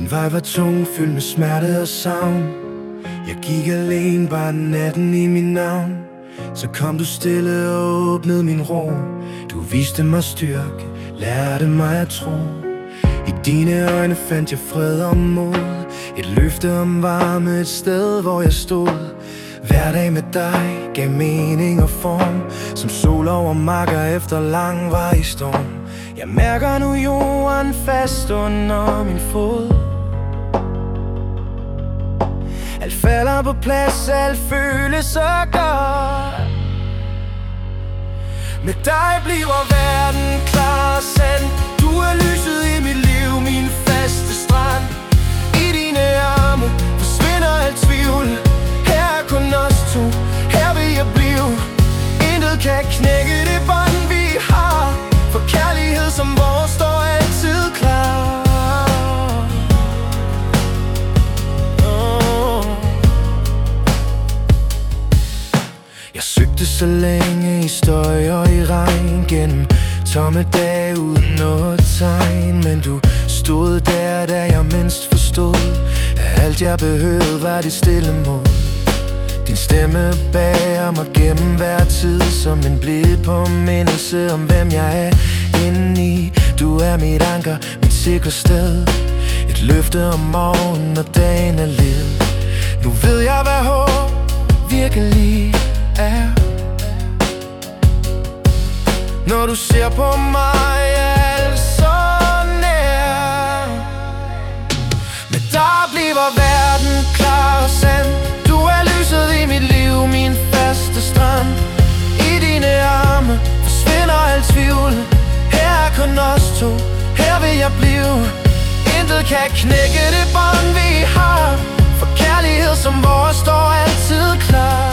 Min vej var tung, fyldt med smerte og savn. Jeg gik alene, bare natten i min navn. Så kom du stille og åbnede min ro. Du viste mig styrke, lærte mig at tro. I dine øjne fandt jeg fred og mod. Et løfte om varme, et sted hvor jeg stod. Hver dag med dig gav mening og form. Som sol over marker efter lang vej i storm. Jeg mærker nu jorden fast under min fod. Alt falder på plads, alt føles så godt. Med dig bliver verden klar og sand. Du er lyset i mit liv, min faste strand. I dine arme forsvinder alt tvivl. Her er kun os to, her vil jeg blive. Intet kan knække det bånd vi har. For kærlighed som vores står altid klar. Jeg søgte så længe i støj og i regn. Gennem tomme dage uden noget tegn. Men du stod der, da jeg mindst forstod. Alt jeg behøvede var dit stille mod. Din stemme bærer mig gennem hver tid. Som en blid påmindelse om hvem jeg er indeni. Du er mit anker, mit sikre sted. Et løfte om morgenen, når dagen er led. Nu ved jeg hvad håb virkelig er. Når du ser på mig, er alt så nær. Med dig bliver verden klar og sand. Du er lyset i mit liv, min faste strand. I dine arme forsvinder alt tvivl. Her er kun os to, her vil jeg blive. Intet kan knække det bånd vi har. For kærlighed som vores står altid klar.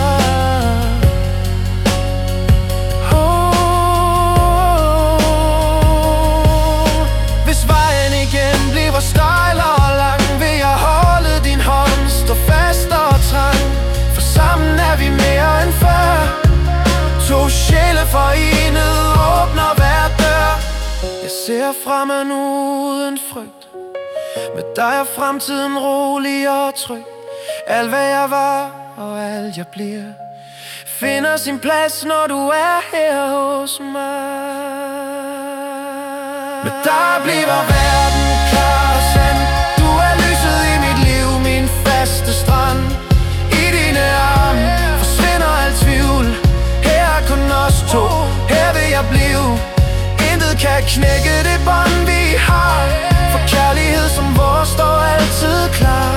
Hvis vejen igen bliver stejl og lang, vil jeg holde din hånd, stå fast og trang. For sammen er vi mere end før. To sjæle forenet åbner hver dør. Jeg ser fremad nu uden frygt. Med dig er fremtiden rolig og tryg. Alt hvad jeg var og alt jeg bliver finder sin plads, når du er her hos mig. Med dig bliver verden klar og sand. Du er lyset i mit liv, min faste strand. I dine arme forsvinder alt tvivl. Her er kun os to, her vil jeg blive. Intet kan knække det bånd vi har. For kærlighed som vores står altid klar.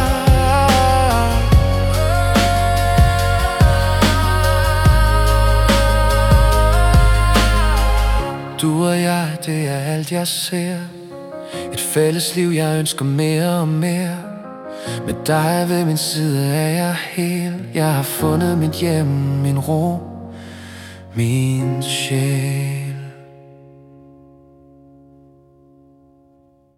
Du og jeg, det er alt jeg ser. Et fælles liv, jeg ønsker mere og mere. Med dig ved min side er jeg hel. Jeg har fundet mit hjem, min ro, min sjæl.